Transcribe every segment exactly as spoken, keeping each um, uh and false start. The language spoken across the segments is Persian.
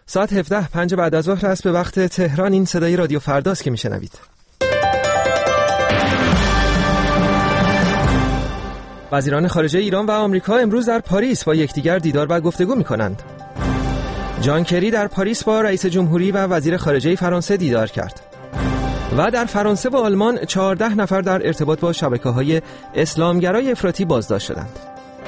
ساعت هفده پنج بعد از ظهر است به وقت تهران. این صدای رادیو فرداست که میشنوید. وزیران خارجه ایران و آمریکا امروز در پاریس با یکدیگر دیدار و گفتگو می‌کنند. جان کری در پاریس با رئیس جمهوری و وزیر خارجه فرانسه دیدار کرد. و در فرانسه و آلمان چهارده نفر در ارتباط با شبکه‌های اسلامگرای افراطی بازداشت شدند.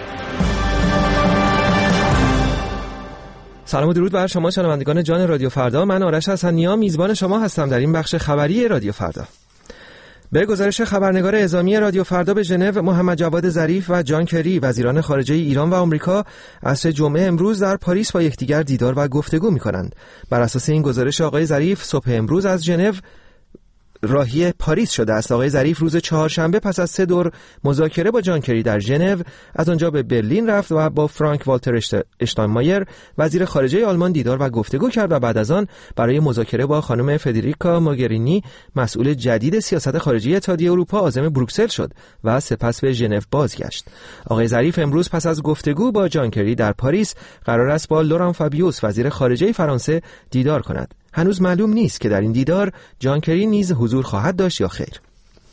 سلام و درود بر شما شنوندگان جان رادیو فردا. من آرش حسنی‌نیا میزبان شما هستم در این بخش خبری رادیو فردا. به گزارش خبرنگار اعزامی رادیو فردا به ژنو، محمد جواد ظریف و جان کری وزیران خارجه ایران و آمریکا عصر جمعه امروز در پاریس با یکدیگر دیدار و گفتگو می‌کنند. بر اساس این گزارش آقای ظریف صبح امروز از ژنو راهی پاریس شده است. آقای ظریف روز چهارشنبه پس از سه دور مذاکره با جان کری در ژنو از آنجا به برلین رفت و با فرانک والتر اشتاینمایر وزیر خارجه آلمان دیدار و گفتگو کرد و بعد از آن برای مذاکره با خانم فدریکا موگرینی مسئول جدید سیاست خارجی اتحادیه اروپا عازم بروکسل شد و سپس به ژنو بازگشت. آقای ظریف امروز پس از گفتگو با جان کری در پاریس قرار است با لوران فابیوس وزیر خارجه فرانسه دیدار کند. هنوز معلوم نیست که در این دیدار جان کری نیز حضور خواهد داشت یا خیر.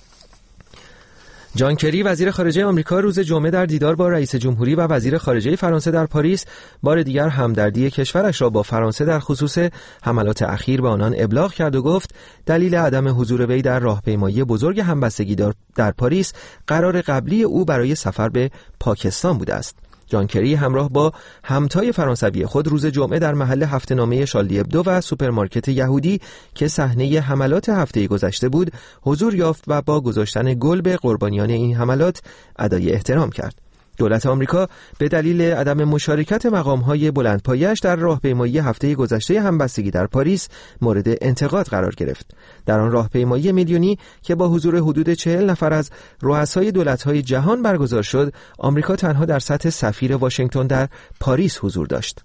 جان کری وزیر خارجه آمریکا روز جمعه در دیدار با رئیس جمهوری و وزیر خارجه فرانسه در پاریس بار دیگر همدردی کشورش را با فرانسه در خصوص حملات اخیر به آنان ابلاغ کرد و گفت دلیل عدم حضور وی در راهپیمایی بزرگ همبستگی در پاریس قرار قبلی او برای سفر به پاکستان بوده است. جان کری همراه با همتای فرانسوی خود روز جمعه در محل هفته‌نامه شارلی ابدو و سوپرمارکت یهودی که صحنه حملات هفته گذشته بود حضور یافت و با گذاشتن گل به قربانیان این حملات ادای احترام کرد. دولت آمریکا به دلیل عدم مشارکت مقام‌های بلندپایه‌اش در راهپیمایی هفته گذشته همبستگی در پاریس مورد انتقاد قرار گرفت. در آن راهپیمایی میلیونی که با حضور حدود چهل نفر از رؤسای دولت‌های جهان برگزار شد، آمریکا تنها در سطح سفیر واشنگتن در پاریس حضور داشت.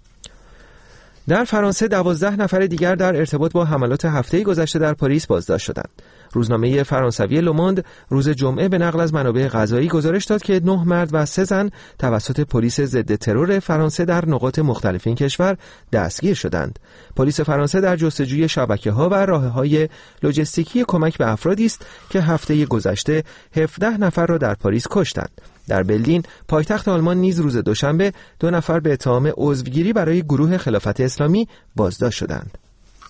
در فرانسه دوازده نفر دیگر در ارتباط با حملات هفته گذشته در پاریس بازداشت شدند. روزنامه فرانسوی لوموند روز جمعه به نقل از منابع قضایی گزارش داد که نه مرد و سه زن توسط پلیس ضد ترور فرانسه در نقاط مختلف این کشور دستگیر شدند. پلیس فرانسه در جستجوی شبکه‌ها و راه‌های لوجستیکی کمک به افرادی است که هفته گذشته هفده نفر را در پاریس کشتند. در برلین پایتخت آلمان نیز روز دوشنبه دو نفر به اتهام عضوگیری برای گروه خلافت اسلامی بازداشت شدند.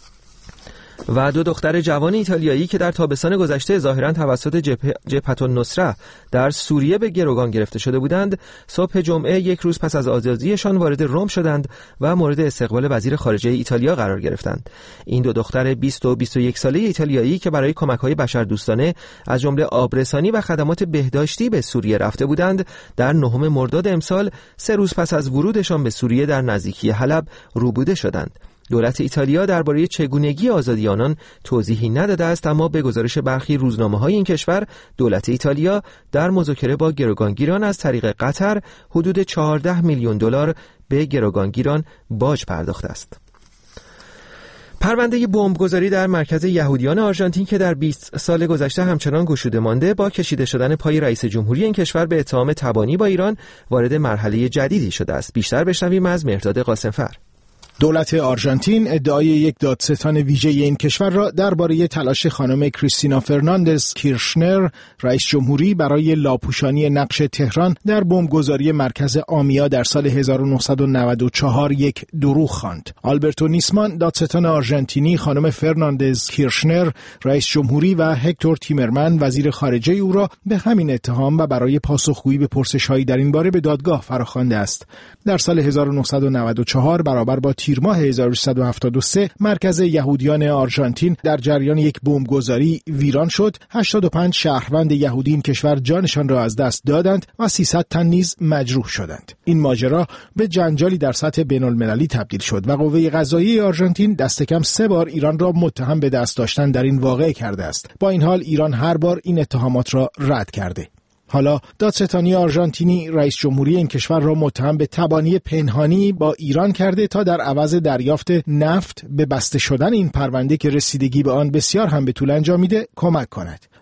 و دو دختر جوان ایتالیایی که در تابستان گذشته ظاهراً توسط جبهة النصره در سوریه به گروگان گرفته شده بودند، صبح جمعه یک روز پس از آزادیشان وارد روم شدند و مورد استقبال وزیر خارجه ایتالیا قرار گرفتند. این دو دختر بیست و بیست و یک ساله ایتالیایی که برای کمک‌های بشردوستانه از جمله آبرسانی و خدمات بهداشتی به سوریه رفته بودند، در نهم مرداد امسال سه روز پس از ورودشان به سوریه در نزدیکی حلب روبوده شدند. دولت ایتالیا درباره چگونگی آزادی آنان توضیحی نداده است، اما به گزارش برخی روزنامه‌های این کشور دولت ایتالیا در مذاکره با گروگانگیران از طریق قطر حدود چهارده میلیون دلار به گروگانگیران باج پرداخته است. پرونده بمبگذاری در مرکز یهودیان آرژانتین که در بیست سال گذشته همچنان گشوده مانده با کشیده شدن پای رئیس جمهوری این کشور به اتهام تبانی با ایران وارد مرحله جدیدی شده است. بیشتر بشنویم از مهرداد قاسمفر. دولت آرژانتین ادعای یک دادستان ویژه این کشور را درباره تلاش خانم کریستینا فرناندز کیرشنر رئیس جمهوری برای لاپوشانی نقش تهران در بمبگذاری مرکز آمیا در سال هزار و نهصد و نود و چهار یک دروغ خواند. آلبرتو نیسمان دادستان آرژانتینی خانم فرناندز کیرشنر رئیس جمهوری و هکتور تیمرمن وزیر خارجه او را به همین اتهام و برای پاسخگویی به پرسش‌هایی در این باره به دادگاه فراخوانده است. در سال هزار و نهصد و نود و چهار برابر با تیر ماه هزار و سیصد و هفتاد و سه مرکز یهودیان آرژانتین در جریان یک بمبگذاری ویران شد. هشتاد و پنج شهروند یهودی این کشور جانشان را از دست دادند و سیصد تن نیز مجروح شدند. این ماجرا به جنجالی در سطح بین‌المللی تبدیل شد و قوه قضاییه آرژانتین دست کم سه بار ایران را متهم به دست داشتن در این واقعه کرده است. با این حال ایران هر بار این اتهامات را رد کرده. حالا دادستانی آرژانتینی رئیس جمهوری این کشور را متهم به تبانی پنهانی با ایران کرده تا در عوض دریافت نفت به بسته شدن این پرونده که رسیدگی به آن بسیار هم به طول انجامیده کمک کند.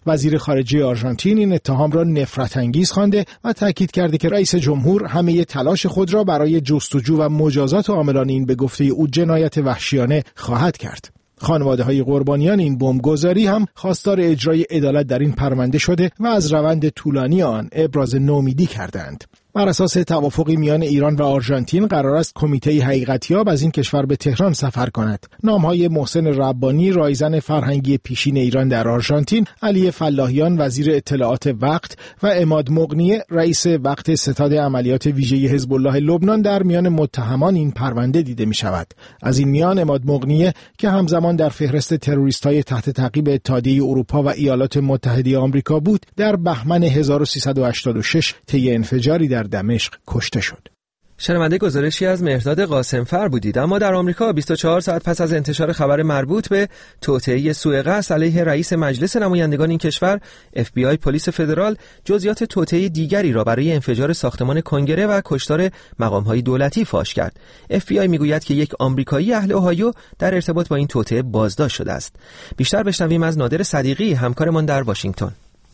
وزیر خارجه آرژانتین این اتهام را نفرت انگیز خوانده و تاکید کرده که رئیس جمهور همه تلاش خود را برای جستجو و مجازات عاملان این به گفته او جنایت وحشیانه خواهد کرد. خانواده‌های قربانیان این بمبگذاری هم خواستار اجرای عدالت در این پرونده شده و از روند طولانی آن ابراز نومیدی کردند. بر اساس توافقی میان ایران و آرژانتین قرار است کمیته حقیقتیاب از این کشور به تهران سفر کند. نام‌های محسن ربانی، رایزن فرهنگی پیشین ایران در آرژانتین، علی فلاحیان وزیر اطلاعات وقت و عماد مغنیه رئیس وقت ستاد عملیات ویژه حزب الله لبنان در میان متهمان این پرونده دیده می‌شود. از این میان عماد مغنیه که همزمان در فهرست تروریست‌های تحت تعقیب اتحادیه اروپا و ایالات متحده آمریکا بود، در بهمن هزار و سیصد و هشتاد و شش طی انفجاری در دمشق کشته شد. شنونده گزارشی از مهرداد قاسمفر بودید. اما در آمریکا بیست و چهار ساعت پس از انتشار خبر مربوط به توطئه سوء قصد علیه رئیس مجلس نمایندگان این کشور، اف بی آی پلیس فدرال جزئیات توطئه دیگری را برای انفجار ساختمان کنگره و کشتار مقام‌های دولتی فاش کرد. اف بی آی میگوید که یک آمریکایی اهل اوهایو در ارتباط با این توطئه بازداشت شده است. بیشتر بشنویم از نادر صدیقی، همکارمان در واشنگتن.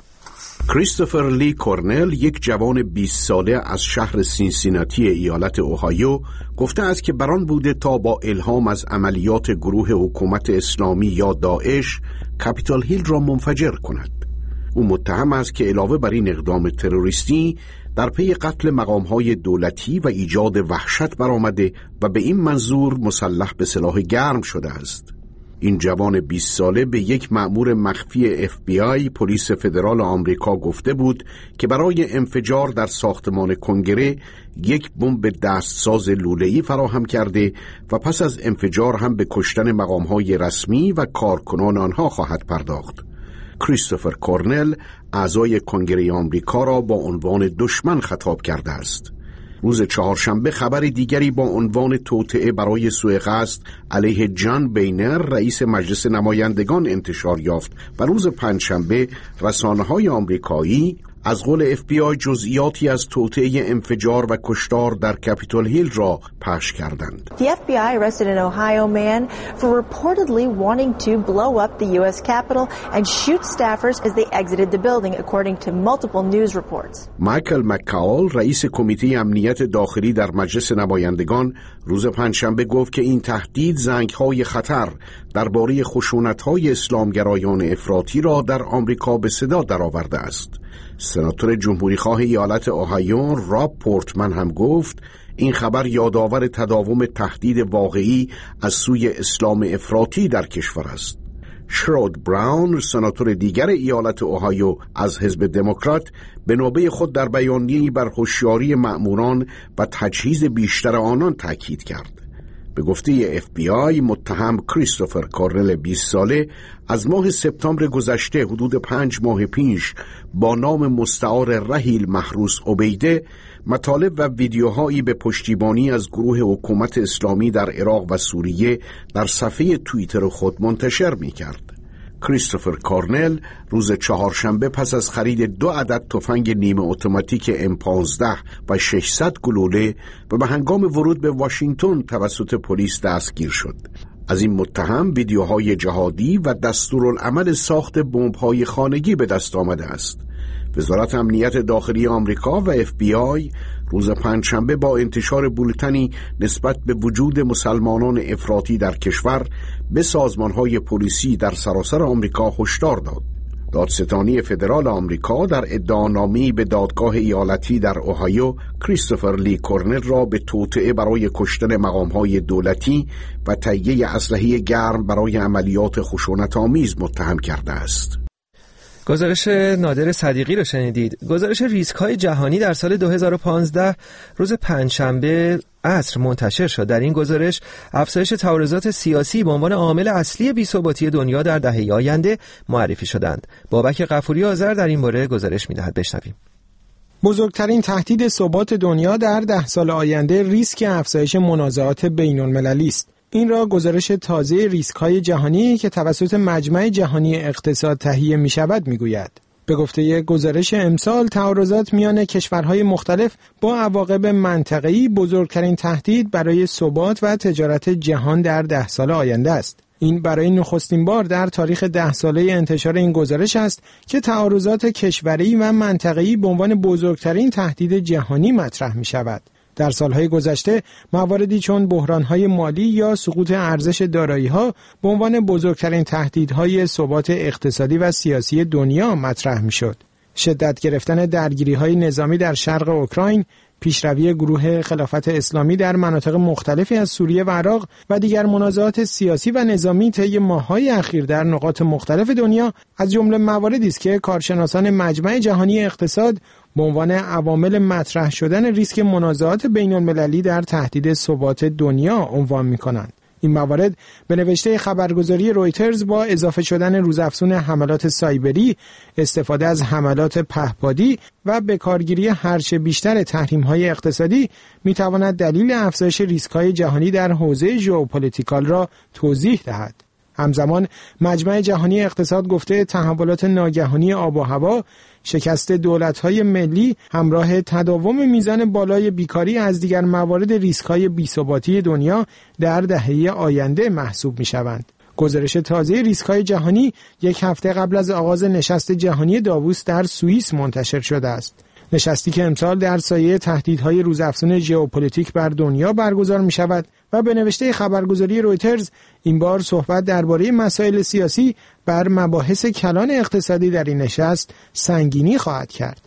کریستوفر لی کورنل، یک جوان بیست ساله از شهر سینسیناتی ایالت اوهایو، گفته است که بران بوده تا با الهام از عملیات گروه حکومت اسلامی یا داعش کپیتال هیل را منفجر کند. او متهم است که علاوه بر این اقدام تروریستی در پی قتل مقام‌های دولتی و ایجاد وحشت برآمده و به این منظور مسلح به سلاح گرم شده است. این جوان بیست ساله به یک مأمور مخفی اف بی آی پلیس فدرال آمریکا گفته بود که برای انفجار در ساختمان کنگره یک بمب دستساز لوله‌ای فراهم کرده و پس از انفجار هم به کشتن مقام‌های رسمی و کارکنان آنها خواهد پرداخت. کریستوفر کورنل اعضای کنگره آمریکا را با عنوان دشمن خطاب کرده است. روز چهارشنبه خبر دیگری با عنوان توطئه برای سوء قصد علیه جان بینر رئیس مجلس نمایندگان انتشار یافت و روز پنجشنبه رسانه‌های آمریکایی از قول اف بی آی جزئیاتی از توطئه انفجار و کشتار در کپیتول هیل را پخش کردند. The اف بی آی arrested an Ohio man for reportedly wanting to blow up the U S Capitol and shoot staffers as they exited the building, according to multiple news reports. مایکل مک‌کاول، رئیس کمیته امنیت داخلی در مجلس نمایندگان، روز پنجشنبه گفت که این تهدید زنگ‌های خطر درباره خشونت‌های اسلامگرایان افراطی را در آمریکا به صدا درآورده است. سناتور جمهوریخواه ایالت اوهایو راب پورتمن هم گفت این خبر یادآور تداوم تهدید واقعی از سوی اسلام افراطی در کشور است. شرود براون، سناتور دیگر ایالت اوهایو از حزب دموکرات، به نوبه خود در بیانیه‌ای بر هوشیاری مأموران و تجهیز بیشتر آنان تاکید کرد. به گفته اف بی آی متهم کریستوفر کورنل بیست ساله از ماه سپتامبر گذشته حدود پنج ماه پیش با نام مستعار رحیل محروس عبیده مطالب و ویدیوهایی به پشتیبانی از گروه حکومت اسلامی در عراق و سوریه در صفحه توییتر خود منتشر می کرد. کریستوفر کورنل روز چهارشنبه پس از خرید دو عدد تفنگ نیمه اتوماتیک ام پانزده و ششصد گلوله و به هنگام ورود به واشنگتن توسط پلیس دستگیر شد. از این متهم ویدیوهای جهادی و دستورالعمل ساخت بمب‌های خانگی به دست آمده است. وزارت امنیت داخلی آمریکا و اف بی آی روز پنجشنبه با انتشار بولتنی نسبت به وجود مسلمانان افراطی در کشور به سازمان‌های پلیسی در سراسر آمریکا هشدار داد. دادستانی فدرال آمریکا در ادعانامه‌ای به دادگاه ایالتی در اوهایو کریستوفر لی کورنل را به توطئه برای کشتن مقام‌های دولتی و تهیه اسلحه گرم برای عملیات خشونت‌آمیز متهم کرده است. گزارش نادر صدیقی رو شنیدید. گزارش ریسک‌های جهانی در سال دو هزار و پانزده روز پنجشنبه عصر منتشر شد. در این گزارش افزایش تعارضات سیاسی به عنوان عامل اصلی بی‌ثباتی دنیا در دهه آینده معرفی شدند. بابک غفوری آذر در این باره گزارش می‌دهد. بشنویم. بزرگترین تهدید ثبات دنیا در ده سال آینده ریسک افزایش منازعات بین‌المللی است. این را گزارش تازه ریسک‌های جهانی که توسط مجمع جهانی اقتصاد تهیه می‌شود می‌گوید. به گفته یک گزارش امسال، تعارضات میان کشورهای مختلف با عواقب منطقه‌ای بزرگترین تهدید برای ثبات و تجارت جهان در ده سال آینده است. این برای نخستین بار در تاریخ ده ساله انتشار این گزارش است که تعارضات کشوری و منطقه‌ای به عنوان بزرگترین تهدید جهانی مطرح می‌شود. در سالهای گذشته مواردی چون بحران‌های مالی یا سقوط ارزش دارایی‌ها به عنوان بزرگترین تهدیدهای ثبات اقتصادی و سیاسی دنیا مطرح می‌شد. شدت گرفتن درگیری‌های نظامی در شرق اوکراین، پیشروی گروه خلافت اسلامی در مناطق مختلفی از سوریه و عراق و دیگر منازعات سیاسی و نظامی طی ماه‌های اخیر در نقاط مختلف دنیا از جمله مواردی است که کارشناسان مجمع جهانی اقتصاد به عنوان عوامل مطرح شدن ریسک منازعات بین‌المللی در تهدید ثبات دنیا عنوان می‌کنند. این موارد به نوشته خبرگزاری رویترز با اضافه شدن روزافزون حملات سایبری، استفاده از حملات پهپادی و به کارگیری هرچه بیشتر تحریم‌های اقتصادی می‌تواند دلیل افزایش ریسک‌های جهانی در حوزه ژئوپلیتیکال را توضیح دهد. همزمان مجمع جهانی اقتصاد گفته تحولات ناگهانی آب و هوا، شکست دولت‌های ملی همراه تداوم میزان بالای بیکاری از دیگر موارد ریسک‌های بی‌ثباتی دنیا در دهه آینده محسوب می‌شوند. گزارش تازه ریسک‌های جهانی یک هفته قبل از آغاز نشست جهانی داووس در سوئیس منتشر شده است. نشستی که امسال در سایه تهدیدهای روزافزون ژئوپلیتیک بر دنیا برگزار می شود و به نوشته خبرگزاری رویترز این بار صحبت درباره مسائل سیاسی بر مباحث کلان اقتصادی در این نشست سنگینی خواهد کرد.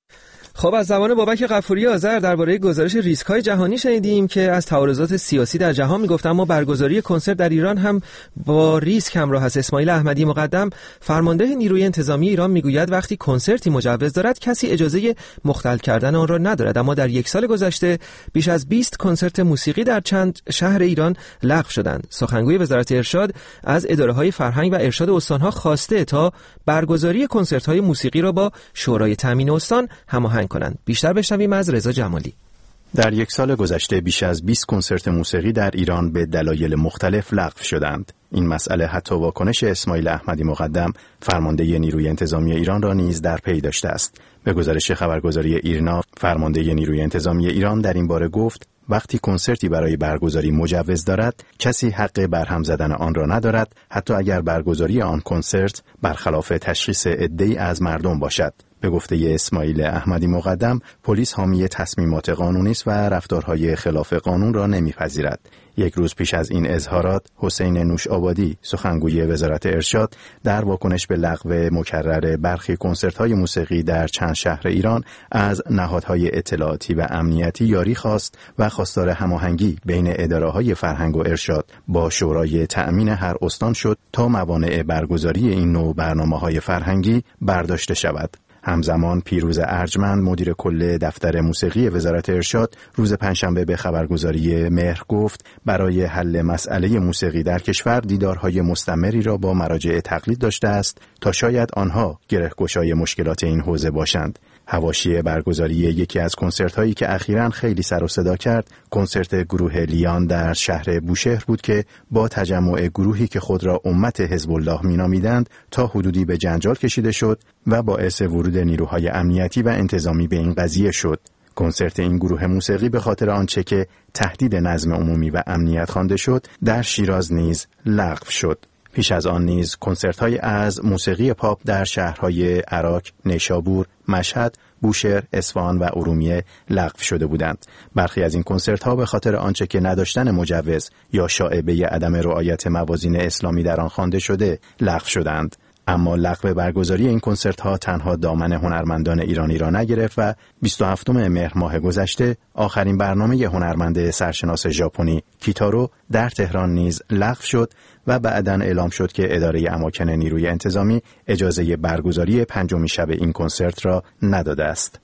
خب از زبان بابک غفوری آذر درباره گزارش ریسک‌های جهانی شنیدیم که از تعارضات سیاسی در جهان میگفت، اما برگزاری کنسرت در ایران هم با ریسک همراه است. اسماعیل احمدی مقدم فرمانده نیروی انتظامی ایران میگوید وقتی کنسرتی مجوز دارد کسی اجازه مختل کردن آن را ندارد، اما در یک سال گذشته بیش از بیست کنسرت موسیقی در چند شهر ایران لغو شدند. سخنگوی وزارت ارشاد از اداره‌های فرهنگ و ارشاد استان‌ها خواسته تا برگزاری کنسرت‌های موسیقی را با شورای تامین استان هماهنگ کنند. بیشتر بشنویم از رضا جمالی. در یک سال گذشته بیش از بیست کنسرت موسیقی در ایران به دلایل مختلف لغو شدند. این مسئله حتی واکنش اسماعیل احمدی مقدم فرمانده نیروی انتظامی ایران را نیز در پی داشته است. به گزارش خبرگزاری ایرنا، فرمانده نیروی انتظامی ایران در این باره گفت وقتی کنسرتی برای برگزاری مجوز دارد کسی حق برهم زدن آن را ندارد، حتی اگر برگزاری آن کنسرت برخلاف تشخیص عده‌ای از مردم باشد. به گفته اسماعیل احمدی مقدم، پلیس حامی تصمیمات قانونی است و رفتارهای خلاف قانون را نمیپذیرد. یک روز پیش از این اظهارات، حسین نوش‌آبادی، سخنگوی وزارت ارشاد، در واکنش به لغو مکرر برخی کنسرت‌های موسیقی در چند شهر ایران از نهادهای اطلاعاتی و امنیتی یاری خواست و خواستار هماهنگی بین اداره‌های فرهنگ و ارشاد با شورای تأمین هر استان شد تا موانع برگزاری این نوع برنامه‌های فرهنگی برداشته شود. همزمان پیروز ارجمند، مدیر کل دفتر موسیقی وزارت ارشاد، روز پنجشنبه به خبرگزاری مهر گفت برای حل مسئله موسیقی در کشور دیدارهای مستمری را با مراجع تقلید داشته است تا شاید آنها گره‌گشای مشکلات این حوزه باشند. حواشی برگزاری یکی از کنسرت‌هایی که اخیراً خیلی سر و صدا کرد، کنسرت گروه لیان در شهر بوشهر بود که با تجمع گروهی که خود را امت حزب الله می‌نامیدند تا حدودی به جنجال کشیده شد و باعث ورود نیروهای امنیتی و انتظامی به این قضیه شد. کنسرت این گروه موسیقی به خاطر آنچه که تهدید نظم عمومی و امنیت خوانده شد، در شیراز نیز لغو شد. پیش از آن نیز کنسرت‌های از موسیقی پاپ در شهرهای عراق، نیشابور، مشهد، بوشهر، اصفهان و ارومیه لغو شده بودند. برخی از این کنسرت‌ها به خاطر آنچه که نداشتن مجوز یا شایبه عدم رعایت موازین اسلامی در آن خوانده شده لغو شدند. اما لغو برگزاری این کنسرت‌ها تنها دامن هنرمندان ایرانی را نگرفت و بیست و هفتم مهر ماه گذشته آخرین برنامه هنرمند سرشناس ژاپنی کیتارو در تهران نیز لغو شد و بعداً اعلام شد که اداره اماکن نیروی انتظامی اجازه برگزاری پنجمین شب این کنسرت را نداده است.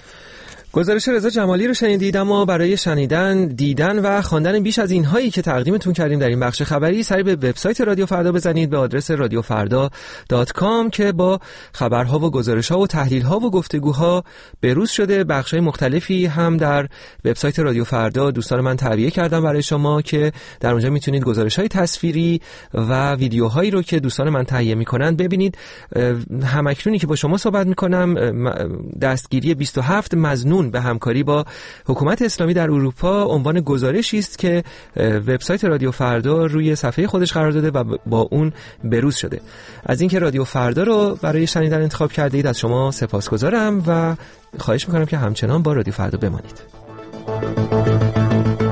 گزارش رضا جمالی رو شنیدید، اما برای شنیدن، دیدن و خواندن بیش از اینهایی که تقدیمتون کردیم در این بخش خبری سری به وبسایت رادیو فردا بزنید به آدرس رادیو فردا دات کام که با خبرها و گزارش‌ها و تحلیل‌ها و گفتگوها بروز شده. بخش‌های مختلفی هم در وبسایت رادیو فردا دوستان من تعبیه کردم برای شما که در اونجا میتونید گزارش‌های تصویری و ویدیوهایی رو که دوستان من تهیه می‌کنن ببینید. همکنونی که با شما صحبت می‌کنم دستگیری بیست و هفت مظنون اکنون به همکاری با حکومت اسلامی در اروپا عنوان گزارشی است که وبسایت رادیو فردا روی صفحه خودش قرار داده و با اون بروز شده. از اینکه رادیو فردا رو برای شنیدن انتخاب کرده اید از شما سپاسگزارم و خواهش میکنم که همچنان با رادیو فردا بمانید.